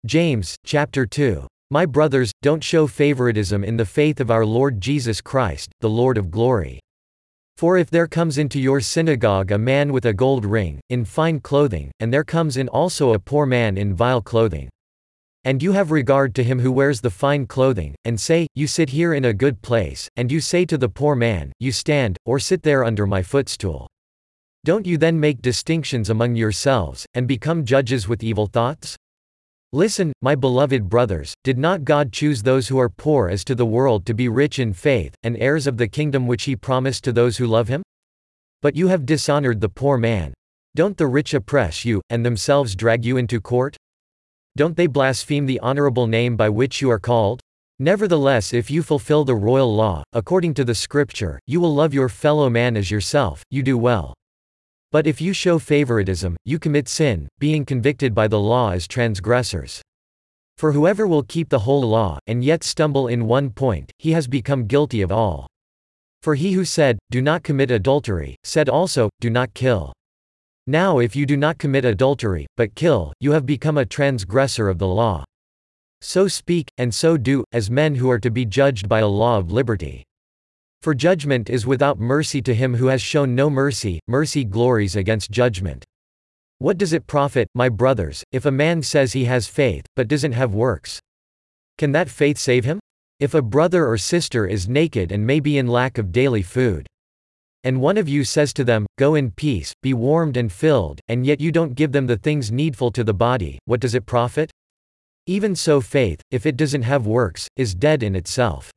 James, chapter 2. My brothers, don't show favoritism in the faith of our Lord Jesus Christ, the Lord of glory. For if there comes into your synagogue a man with a gold ring, in fine clothing, and there comes in also a poor man in vile clothing, and you have regard to him who wears the fine clothing, and say, You sit here in a good place, and you say to the poor man, You stand, or sit there under my footstool. Don't you then make distinctions among yourselves, and become judges with evil thoughts? Listen, my beloved brothers, did not God choose those who are poor as to the world to be rich in faith, and heirs of the kingdom which he promised to those who love him? But you have dishonored the poor man. Don't the rich oppress you, and themselves drag you into court? Don't they blaspheme the honorable name by which you are called? Nevertheless, if you fulfill the royal law, according to the Scripture, you will love your fellow man as yourself, you do well. But if you show favoritism, you commit sin, being convicted by the law as transgressors. For whoever will keep the whole law, and yet stumble in one point, he has become guilty of all. For he who said, Do not commit adultery, said also, Do not kill. Now if you do not commit adultery, but kill, you have become a transgressor of the law. So speak, and so do, as men who are to be judged by a law of liberty. For judgment is without mercy to him who has shown no mercy, mercy glories against judgment. What does it profit, my brothers, if a man says he has faith, but doesn't have works? Can that faith save him? If a brother or sister is naked and may be in lack of daily food, and one of you says to them, Go in peace, be warmed and filled, and yet you don't give them the things needful to the body, what does it profit? Even so faith, if it doesn't have works, is dead in itself.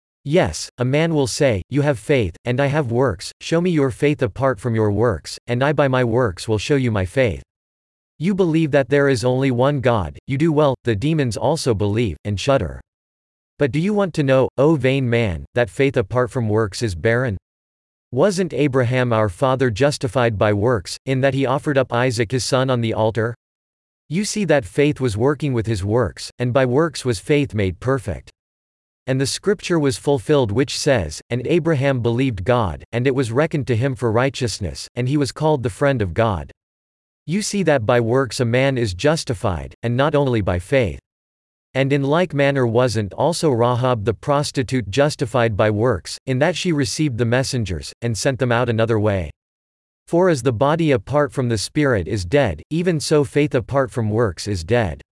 Yes, a man will say, You have faith, and I have works, show me your faith apart from your works, and I by my works will show you my faith. You believe that there is only one God, you do well, the demons also believe, and shudder. But do you want to know, O vain man, that faith apart from works is barren? Wasn't Abraham our father justified by works, in that he offered up Isaac his son on the altar? You see that faith was working with his works, and by works was faith made perfect. And the Scripture was fulfilled which says, And Abraham believed God, and it was reckoned to him for righteousness, and he was called the friend of God. You see that by works a man is justified, and not only by faith. And in like manner wasn't also Rahab the prostitute justified by works, in that she received the messengers, and sent them out another way? For as the body apart from the Spirit is dead, even so faith apart from works is dead.